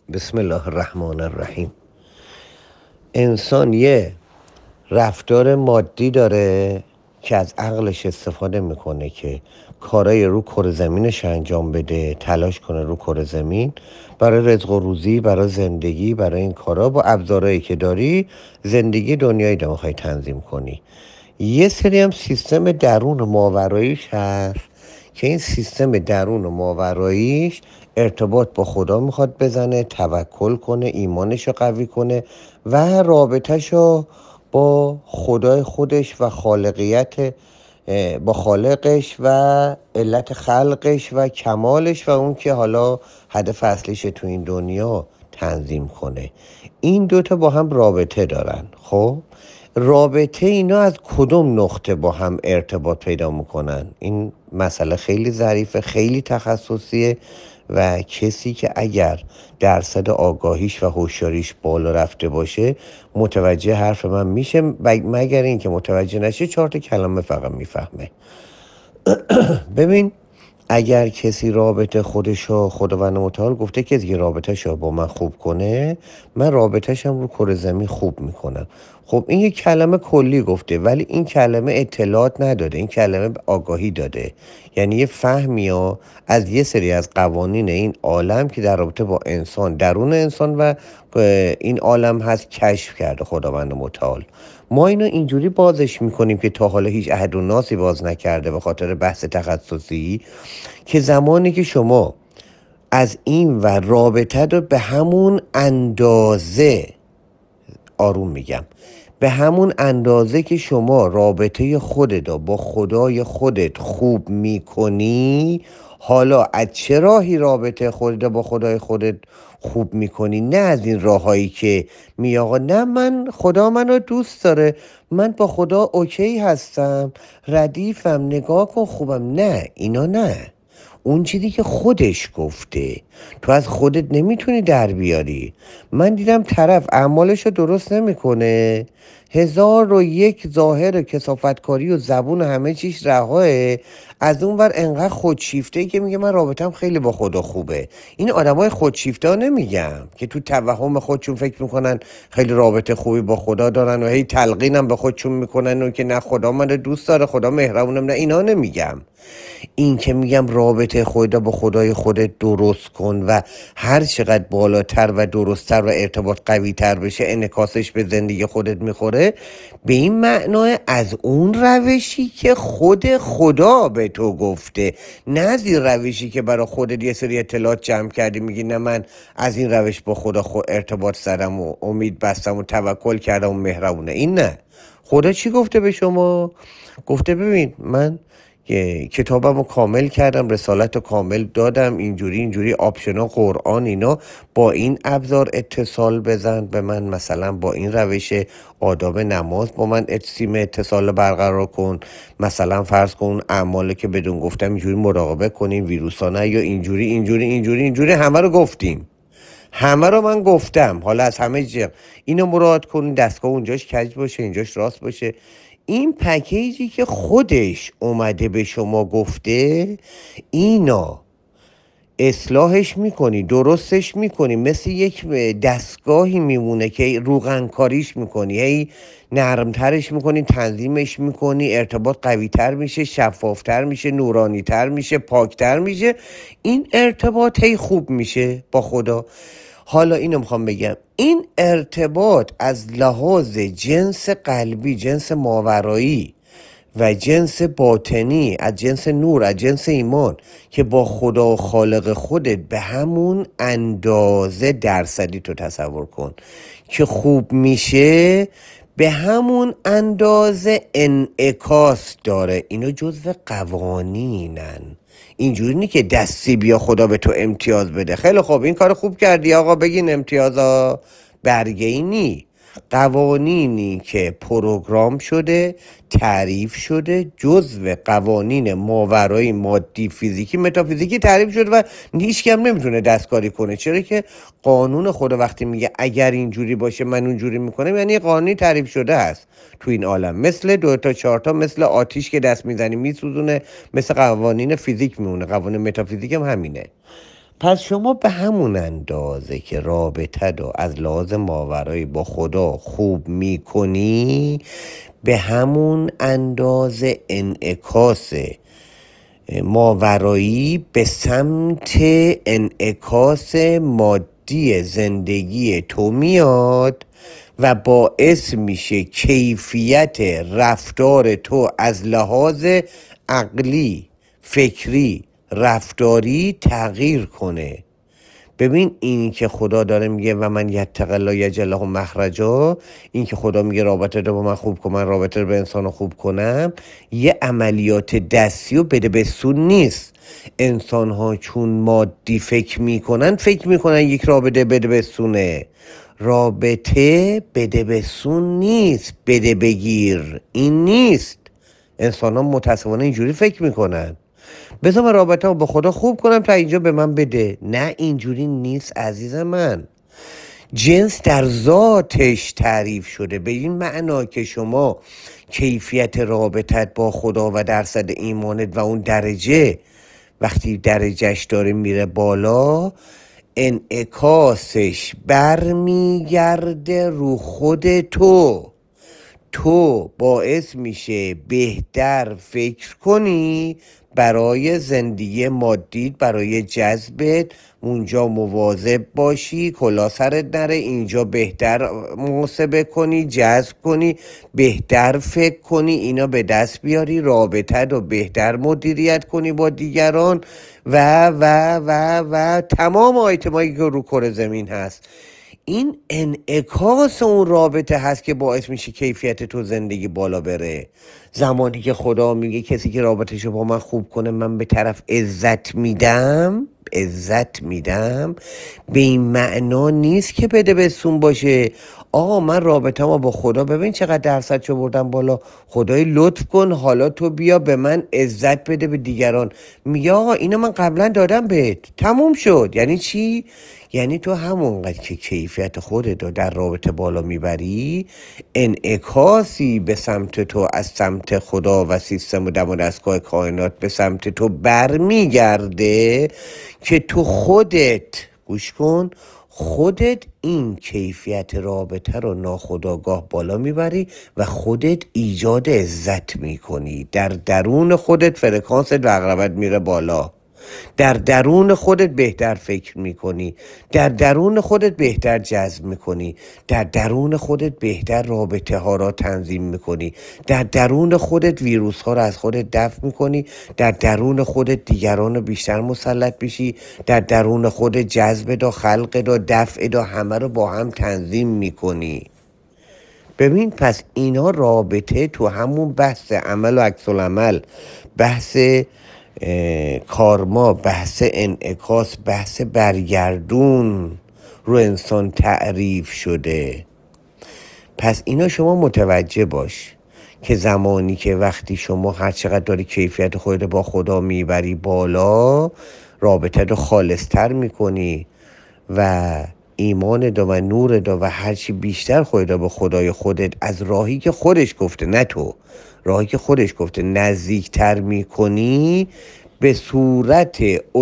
بسم الله الرحمن الرحیم. انسان یه رفتار مادی داره که از عقلش استفاده میکنه که کارای رو کره زمینش انجام بده، تلاش کنه رو کره زمین برای رزق و روزی، برای زندگی، برای این کارا با ابزارهایی که داری زندگی دنیایی رو میخوای تنظیم کنی. یه سری هم سیستم درون ماوراییش هست که این سیستم درون ماوراییش ارتباط با خدا میخواد بزنه، توکل کنه، ایمانش رو قوی کنه و رابطهش رو با خدای خودش و خالقیت با خالقش و علت خلقش و کمالش و اون که حالا هدف اصلیش تو این دنیا تنظیم کنه. این دوتا با هم رابطه دارن. خب رابطه اینا از کدوم نقطه با هم ارتباط پیدا میکنن؟ این مسئله خیلی ظریفه، خیلی تخصصیه و کسی که اگر درصد آگاهیش و هوشیاریش بالا رفته باشه متوجه حرف من میشه، مگر این که متوجه نشه 4 کلمه فقط میفهمه. ببین، اگر کسی رابطه خودشو خداوند متعال گفته کسی که رابطهشو با من خوب کنه من رابطهشم رو کره زمین خوب میکنم. خب این یک کلمه کلی گفته ولی این کلمه اطلاعات نداده، این کلمه آگاهی داده، یعنی یه فهمی ها از یه سری از قوانین این عالم که در رابطه با انسان، درون انسان و این عالم هست کشف کرده خداوند متعال. ما اینو اینجوری بازش میکنیم که تا حالا هیچ احد و ناسی باز نکرده به خاطر بحث تخصصی، که زمانی که شما از این و رابطه رو به همون اندازه، آروم میگم، به همون اندازه که شما رابطه خودت رو با خدای خودت خوب میکنی، حالا از چه راهی رابطه خودت رو با خدای خودت خوب میکنی؟ نه از این راهایی که می آقا نه من خدا منو دوست داره، من با خدا اوکی هستم، ردیفم، نگاه کن خوبم. نه اینا نه، اون چیزی که خودش گفته تو از خودت نمیتونی در بیاری. من دیدم طرف اعمالش رو درست نمیکنه، 1001 ظاهر کثافتکاری و زبون همه چیش رهاه، از اون ور انقدر خودشیفته که میگه من رابطم خیلی با خدا خوبه. این آدمای خودشیفته ها نمیگم که تو توهم خودشون فکر میکنن خیلی رابطه خوبی با خدا دارن و هی تلقینم به خودشون میکنن و که نه خدا من دوست داره، خدا مهربونم، نه اینا نمیگم. این که میگم رابطه خودت با خدای خودت درست کن و هر چقدر بالاتر و درستتر و ارتباط قوی تر بشه انعکاسش به زندگی خودت میخوره، به این معنای از اون روشی که خود خدا به تو گفته، نه از این روشی که برای خودت یه سری اطلاعات جمع کردی میگی نه من از این روش با خدا ارتباط زدم و امید بستم و توکل کردم و مهربونه. این نه. خدا چی گفته به شما؟ گفته ببین من کتابم رو کامل کردم، رسالت رو کامل دادم، اینجوری اینجوری آپشنا قرآن اینا، با این ابزار اتصال بزن به من، مثلا با این روش آداب نماز با من سیم اتصال برقرار کن، مثلا فرض کن اعمالی که بدون گفتم اینجوری مراقبه کنین، ویروسانه یا اینجوری اینجوری اینجوری اینجوری، همه رو گفتیم، همه رو من گفتم، حالا از همه جا اینو مراد کن، دستگاه اونجاش کج باشه اینجاش راست باشه. این پکیجی که خودش اومده به شما گفته، اینا اصلاحش میکنی، درستش میکنی، مثل یک دستگاهی میمونه که روغنکاریش میکنی، هی نرمترش میکنی، تنظیمش میکنی، ارتباط قویتر میشه، شفافتر میشه، نورانیتر میشه، پاکتر میشه، این ارتباط هی خوب میشه با خدا. حالا اینو میخوام بگم، این ارتباط از لحاظ جنس قلبی، جنس ماورایی و جنس باطنی، از جنس نور، از جنس ایمان که با خدا و خالق خودت به همون اندازه درصدی تو تصور کن که خوب میشه، به همون اندازه انعکاس داره. اینو جزو قوانینن. اینجوری نی که دستی بیا خدا به تو امتیاز بده، خیلی خوب این کار خوب کردی آقا بگین امتیازا، برگه ای نی، قوانینی که پروگرام شده، تعریف شده، جزو قوانین ماورای مادی، فیزیکی، متافیزیکی تعریف شده و هیچ کم نمیتونه دستکاری کنه. چرا که قانون خدا وقتی میگه اگر اینجوری باشه من اونجوری میکنم، یعنی قانونی تعریف شده است تو این عالم، مثل 2 تا 4 تا، مثل آتیش که دست میزنی میسوزونه، مثل قوانین فیزیک میمونه، قوانین متافیزیک هم همینه. پس شما به همون اندازه که رابطه رو از لحاظ ماورایی با خدا خوب میکنی، به همون اندازه انعکاس ماورایی به سمت انعکاس مادی زندگی تو میاد و باعث میشه کیفیت رفتار تو از لحاظ عقلی، فکری، رفتاری تغییر کنه. ببین این که خدا داره میگه و من یتق الله یجعل له مخرجا، این که خدا میگه رابطه رو با من خوب کن، من رابطه رو به انسان خوب کنم، یه عملیات دستی و بده بستون نیست. انسان ها چون مادی فکر میکنن یک رابطه بده بستونه. رابطه بده بستون نیست، بده بگیر این نیست. انسان ها متاسفانه اینجوری فکر میکنن. بذار من رابطه رو با خدا خوب کنم تا اینجا به من بده. نه اینجوری نیست عزیز من. جنس در ذاتش تعریف شده به این معنا که شما کیفیت رابطت با خدا و درصد ایمانت و اون درجه وقتی درجهش داره میره بالا، انعکاسش برمیگرده رو خود تو باعث میشه بهتر فکر کنی برای زندگی مادیت، برای جذبت، اونجا مواظب باشی کلا سرت نره، اینجا بهتر محاسبه کنی، جذب کنی، بهتر فکر کنی، اینا به دست بیاری، رابطه رو بهتر مدیریت کنی با دیگران و تمام آیتمایی که رو کره زمین هست. این انعکاس اون رابطه هست که باعث میشه کیفیت تو زندگی بالا بره. زمانی که خدا میگه کسی که رابطهشو با من خوب کنه من به طرف عزت میدم، به این معنا نیست که بده بستون باشه. آقا من رابطه‌مو با خدا ببین چقدر درصدشو بردم بالا، خدای لطف کن حالا تو بیا به من عزت بده به دیگران. میگه آقا اینو من قبلا دادم بهت، تموم شد. یعنی چی؟ یعنی تو همونقدر که کیفیت خودت رو در رابطه بالا میبری، انعکاسی به سمت تو از سمت خدا و سیستم و دم و دستگاه کائنات به سمت تو برمیگرده که تو خودت، گوش کن، خودت این کیفیت رابطه رو ناخودآگاه بالا میبری و خودت ایجاد عزت میکنی. در درون خودت فرکانست و عقربت میره بالا، در درون خودت بهتر فکر میکنی، در درون خودت بهتر جذب میکنی، در درون خودت بهتر رابطه ها را تنظیم میکنی، در درون خودت ویروس ها را از خودت دفع میکنی، در درون خودت دیگران رو بیشتر مسلط بشی، در درون خودت جذب دا، خلق دا، دفع دا، همه رو با هم تنظیم میکنی. ببین پس اینا رابطه تو همون بحث عمل و عکس العمل، بحث کارما، بحث انعکاس، بحث برگردون رو انسان تعریف شده. پس اینا شما متوجه باش که زمانی که وقتی شما هر چقدر داری کیفیت خودت با خدا میبری بالا، رابطه رو خالصتر میکنی و ایمان دا و نور دا و هرچی بیشتر خودت با خدای خودت از راهی که خودش گفته، نه تو، راهی که خودش گفته نزدیکتر میکنی، به صورت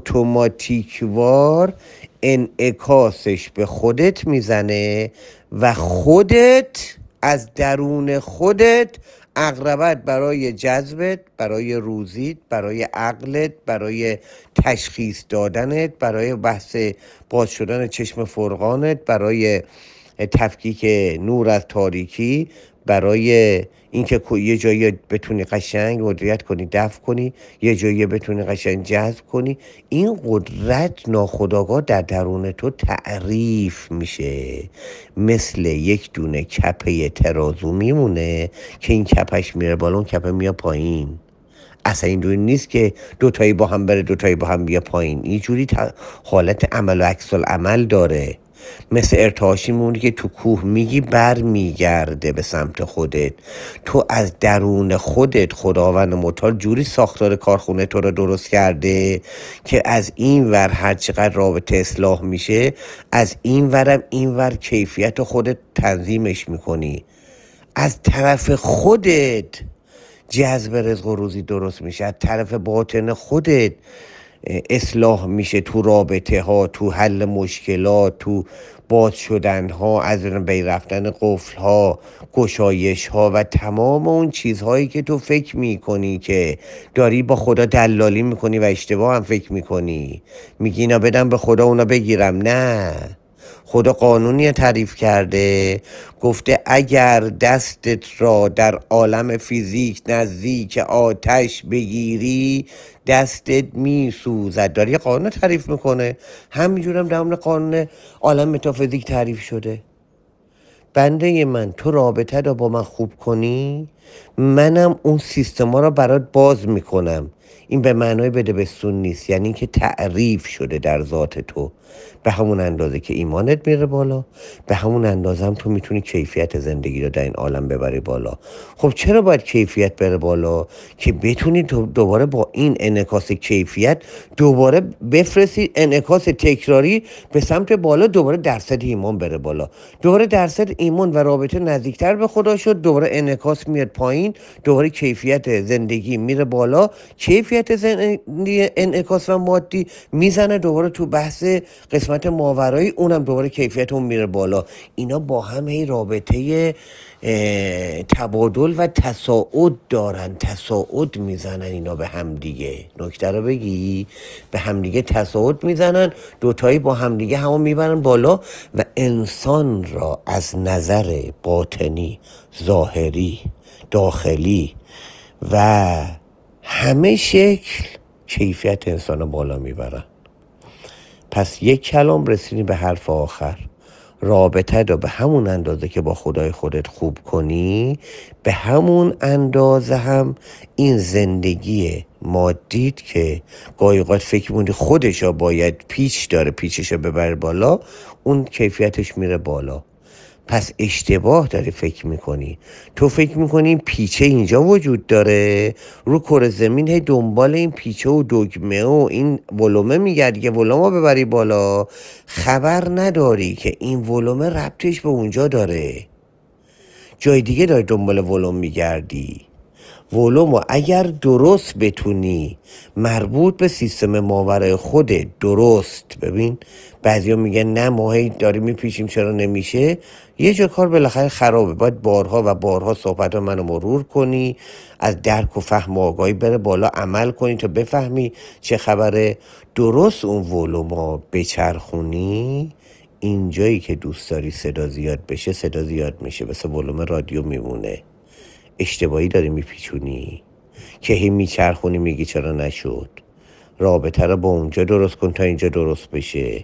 اتوماتیکوار انعکاسش به خودت میزنه و خودت از درون خودت اقربت برای جذبت، برای روزیت، برای عقلت، برای تشخیص دادنت، برای بحث باز شدن چشم فرقانت، برای تفکیک نور از تاریکی، برای اینکه یه جایی بتونی قشنگ مدیریت کنی، دفع کنی، یه جایی بتونی قشنگ جذب کنی. این قدرت ناخودآگاه در درون تو تعریف میشه، مثل یک دونه کپه ترازو میمونه که این کپش میره بالا، اون کپه میاد پایین. اصلا اینجوری نیست که دوتایی با هم بره دوتایی با هم بیا پایین. اینجوری حالت عمل و عکس العمل داره، مثل ارتعاشی میمونه که تو کوه میگی بر میگرده به سمت خودت. تو از درون خودت خداوند متعال جوری ساختار کارخونه تو رو درست کرده که از این ور هر چقدر رابطه اصلاح میشه، از این ورم این ور کیفیت خودت تنظیمش میکنی. از طرف خودت جذب رزق و روزی درست میشه، از طرف باطن خودت اصلاح میشه، تو رابطه ها، تو حل مشکلات، تو باز شدن ها، از بین رفتن قفل ها، گشایش ها و تمام اون چیزهایی که تو فکر میکنی که داری با خدا دلالی میکنی و اشتباه هم فکر میکنی، میگی اینا بدم به خدا اونا بگیرم. نه، خدا قانونی تعریف کرده، گفته اگر دستت را در عالم فیزیک نزدیک آتش بگیری دستت میسوزد. داره یه قانون تعریف میکنه، همینجورم در قانون عالم متافیزیک تعریف شده. بنده من، تو رابطه رو با من خوب کنی، منم اون سیستما رو برات باز میکنم. این به معنای بده بستون نیست، یعنی که تعریف شده در ذات تو. به همون اندازه که ایمانت میره بالا، به همون اندازه هم تو میتونی کیفیت زندگی رو در این عالم ببری بالا. خب چرا باید کیفیت بره بالا؟ که بتونی دوباره با این انعکاس کیفیت دوباره بفرستی انعکاس تکراری به سمت بالا، دوباره درصد ایمان بره بالا، دوباره درصد ایمان و رابطه نزدیکتر به خدا شد، دوباره انعکاس میاد پایین، دوباره کیفیت زندگی میره بالا، کیفیت زندگی انعکاس و مادی میزنه دوباره تو بحث قسمت ماورایی، اونم دوباره کیفیت اون میره بالا. اینا با هم هی رابطه تبادل و تصاعد دارن، تصاعد میزنن اینا به هم دیگه. نکته رو بگی، به هم دیگه تصاعد میزنن، دوتایی با هم دیگه همو میبرن بالا و انسان را از نظر باطنی، ظاهری، داخلی و همه شکل کیفیت انسان رو بالا میبرن. پس یک کلام رسیدی به حرف آخر، رابطه رو به همون اندازه که با خدای خودت خوب کنی، به همون اندازه هم این زندگی مادیت که گاهی اوقات فکر می‌کنی خودشا باید پیچ داره، پیچشو ببر بالا، اون کیفیتش میره بالا. پس اشتباه داری فکر میکنی. تو فکر میکنی این پیچه اینجا وجود داره، رو کره زمین هی دنبال این پیچه و دگمه و این ولومه میگردی که ولومو ببری بالا، خبر نداری که این ولومه ربطش به اونجا داره، جای دیگه داری دنبال ولوم میگردی. ولومو اگر درست بتونی مربوط به سیستم ماورای خودت درست، ببین بعضیا میگن نه ما هی داریم میپیچیم چرا نمیشه، یه جا کار بالاخره خرابه، باید بارها و بارها صحبت منو مرور کنی، از درک و فهم و آگاهی بره بالا، عمل کنی تا بفهمی چه خبره، درست اون ولومو بچرخونی، اینجایی که دوست داری صدا زیاد بشه صدا زیاد میشه، مثل ولوم رادیو میمونه. اشتباهی داری میپیچونی که هی میچرخونی میگی چرا نشد. رابطه رو با اونجا درست کن تا اینجا درست بشه.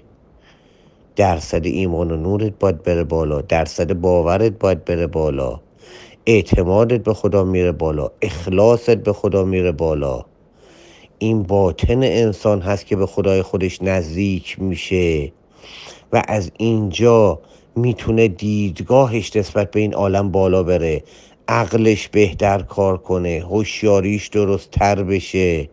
درصد ایمان و نورت باید بره بالا، درصد باورت باید بره بالا، اعتمادت به خدا میره بالا، اخلاصت به خدا میره بالا. این باطن انسان هست که به خدای خودش نزدیک میشه و از اینجا میتونه دیدگاهش نسبت به این عالم بالا بره، عقلش بهتر کار کنه، هوشیاریش درست تر بشه،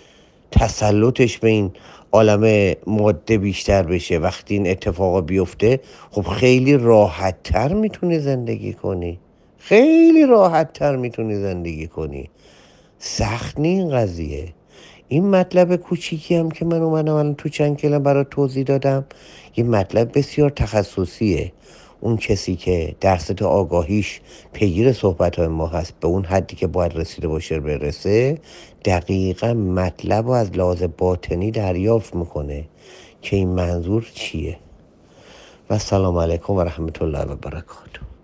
تسلطش به این عالم ماده بیشتر بشه. وقتی این اتفاقا بیفته خب خیلی راحت تر میتونی زندگی کنی، خیلی راحت تر میتونی زندگی کنی. سخت نی این قضیه. این مطلب کوچیکی هم که من اومدم الان تو چند کلم برای توضیح دادم، یه مطلب بسیار تخصصیه. اون کسی که درصد آگاهیش پیگیر صحبت‌های ما هست، به اون حدی که باید رسیده باشه برسه، دقیقا مطلب رو از لحاظ باطنی دریافت میکنه که این منظور چیه. و السلام علیکم و رحمت الله و برکاته.